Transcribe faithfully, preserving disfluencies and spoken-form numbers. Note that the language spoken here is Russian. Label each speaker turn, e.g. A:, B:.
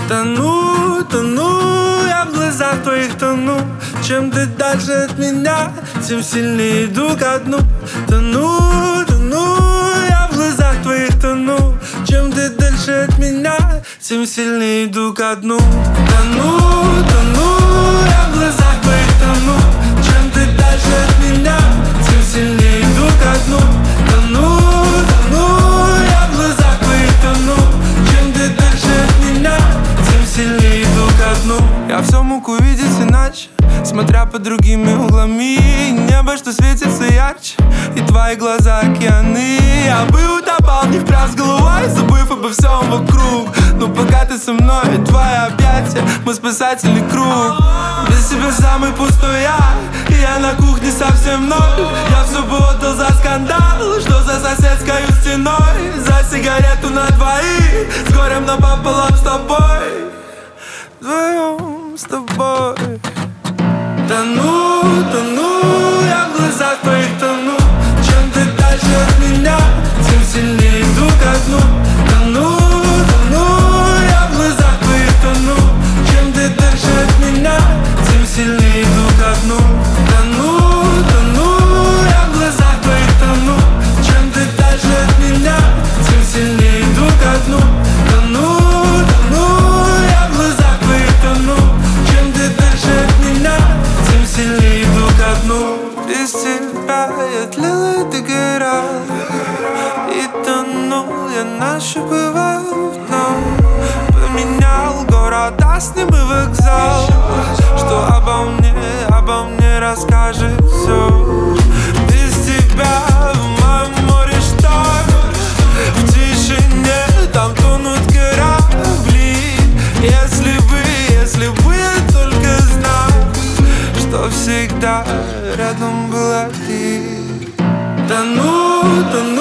A: Тону, тону, я в глазах твоих тону. Чем ты дальше от меня, тем сильнее иду ко дну. Тону, тону, я в глазах твоих тону. Чем ты дальше от меня, тем сильнее иду ко дну. Тону, тону, я в глазах твоих тону. Чем ты дальше от меня, тем сильнее иду ко дну. Тону, тону, я в глазах твоих тону. Чем ты дальше от меня, тем сильнее иду ко дну. Я все мог увидеть иначе, смотря под другими углами. Небо, что светится ярче, и твои глаза океаны. Я бы утопал в них прям с головой, забыв обо всем вокруг. Но пока ты со мной, твои объятия, мой спасательный круг. Без тебя самый пустой я, и я на кухне совсем ноль. Я все бы отдал за скандал, что за соседской стеной. За сигарету на двоих, с горем напополам с тобой. Вдвоем с тобой. Тону, тону, я в глазах твоих тону. Чем ты дальше от меня, тем сильнее иду ко дну. Тону, тону, я в глазах твоих тону. Чем ты дальше от меня, тем сильнее иду ко дну. Тону, тону, я в глазах твоих тону. Чем ты дальше от меня, тем сильнее иду ко дну. Тону, тону, я в глазах твоих тону. Чем ты дальше от меня, тем сильнее иду ко дну. Без тебя я тлел и догорал, и тонул я нащупывал дно. Поменял город, а с ним и вокзал. Что обо мне, обо мне расскажет все. Без тебя в моем море шторм, в тишине там тонут корабли. Если бы, если бы я только знал, что всегда рядом была ты. Тону, тону.